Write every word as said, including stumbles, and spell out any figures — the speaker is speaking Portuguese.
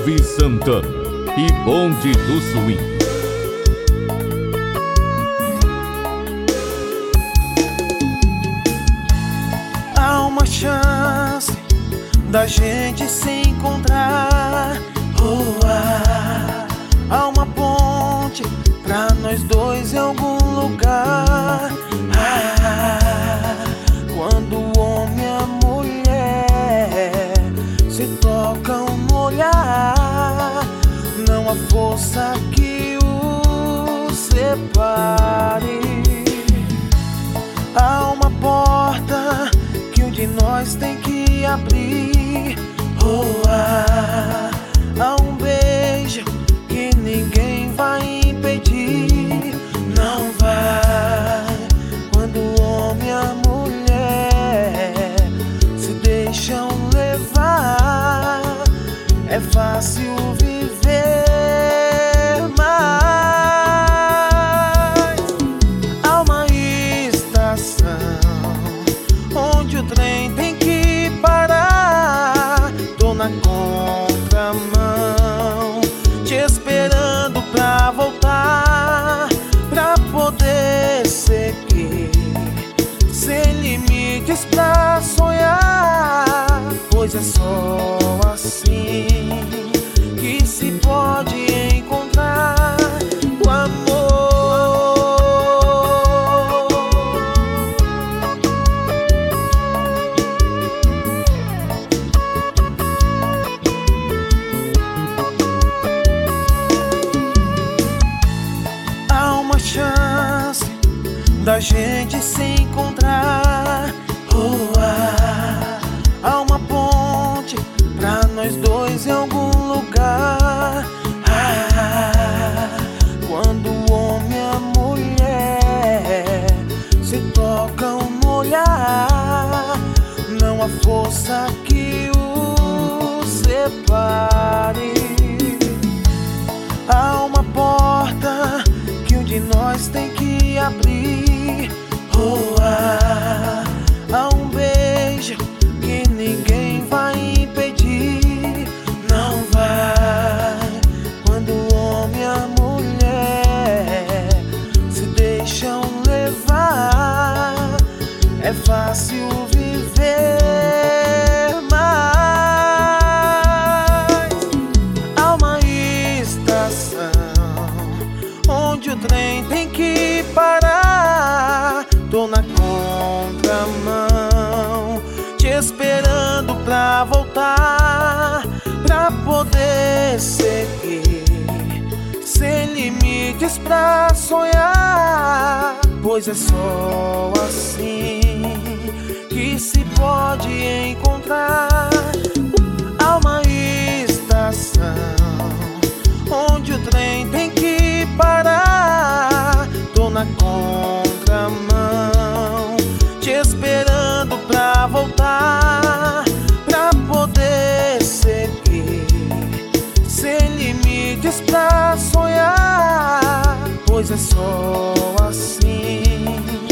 Elvis Santana e Bonde do Swing. Há uma chance da gente se encontrar. Oh, há, há uma ponte pra nós dois em algum lugar. Ah, quando o homem e a mulher se tocam no olhar, não há força que os separe. Há uma porta que um de nós tem que abrir. Oh, há, há um beijo que ninguém vai impedir. Não vai. Quando o homem e a mulher se deixam levar, é fácil viver mais. Há uma estação onde o trem tem que parar. Tô na contramão, te esperando pra voltar, pra poder seguir, sem limites pra sonhar. Pois é só assim que se pode encontrar o amor. Há uma chance da gente se encontrar. Oh, há, há uma ponte pra nós dois em algum lugar. Ah, quando o homem e a mulher se tocam no olhar, não há força que os separe. Há uma porta que um de nós tem que abrir. Oh, há, há um beijo que ninguém vai impedir. Não vai. Quando o homem e a mulher se deixam levar, é fácil viver mais. Há uma estação onde o trem tem que parar. Tô na contramão, te esperando pra voltar, pra poder seguir, sem limites pra sonhar. Pois é só assim que se pode encontrar. Há uma estação onde o trem tem que parar. Tô na contramão, te esperando pra voltar, pra poder seguir, sem limites pra sonhar. Pois é só assim